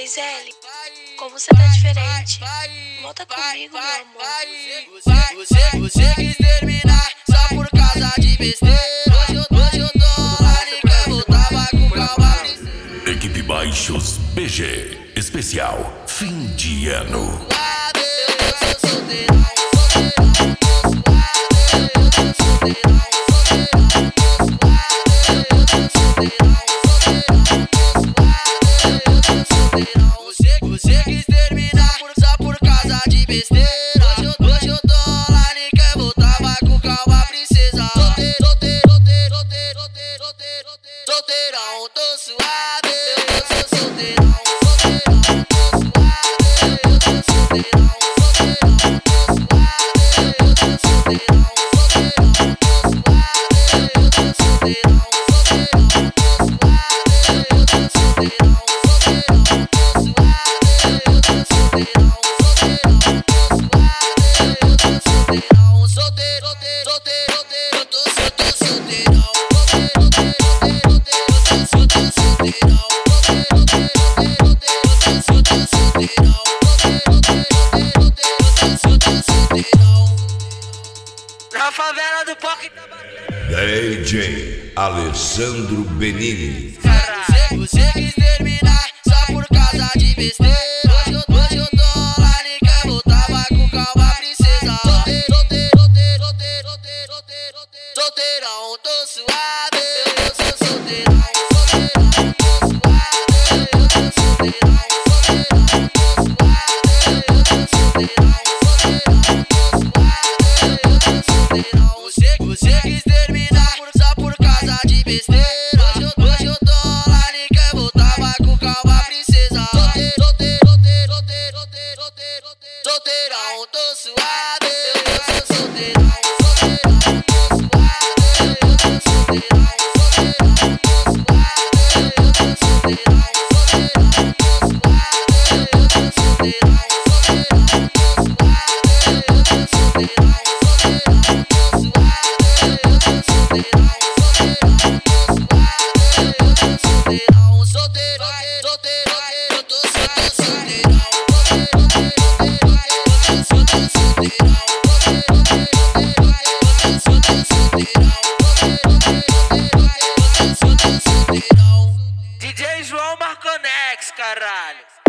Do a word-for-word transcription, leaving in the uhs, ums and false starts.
seis L, como você tá diferente. Volta comigo, meu amor. Você, você, você quis terminar só por causa de besteira. Hoje eu, hoje eu tô lá, nem quer voltar, vai com calma. Equipe Baixos B G, especial fim de ano. Eu sou solteirão. Você, você quis terminar só por causa de besteira. Hoje eu, hoje eu tô lá, nem quer voltar, vai com calma, princesa. Solteiro, solteiro, solteiro, solteiro, solteiro, solteiro, solteiro, solteirão, tô suave. Eu sou solteirão, solteirão, tô suave. Eu sou solteirão, solteirão, tô suave. Eu sou solteirão, solteirão, tô suave. Eu sou solteirão, solteirão, tô suave. Eu sou solteirão. Na favela do Poc D J Alessandro Benini. Você, você quis terminar só por causa de besteira. Hoje eu, hoje eu tô lá, nem quer voltar, vai com calma, princesa. Solteiro, solteiro, solteiro, solteiro, solteiro, solteiro, solteiro, solteirão, tô suave. Eu sou solteirão, solteirão, tô suave. Eu sou solteirão, solteirão, tô suave. Eu sou solteirão, solteirão, tô suave. Eu sou solteirão. Você, você quis terminar só por causa de besteira. Hoje eu, hoje eu tô lá, nem quer voltar, vai com calma, princesa. Solteiro, solteiro, solteiro, solteiro, solteiro, solteiro, solteiro, solteirão, tô suave. Eu sou solteirão, solteirão, tô suave. Eu sou solteirão, solteirão, tô suave. Eu sou solteirão, solteirão, tô suave. Eu sou solteirão, solteirão, tô suave. Eu sou solteirão, solteirão, tô suave. Eu sou solteirão, solteirão, tô suave. Eu sou solteirão, solteiro, solteiro, eu tô solteirão, D J João Marconex, caralho.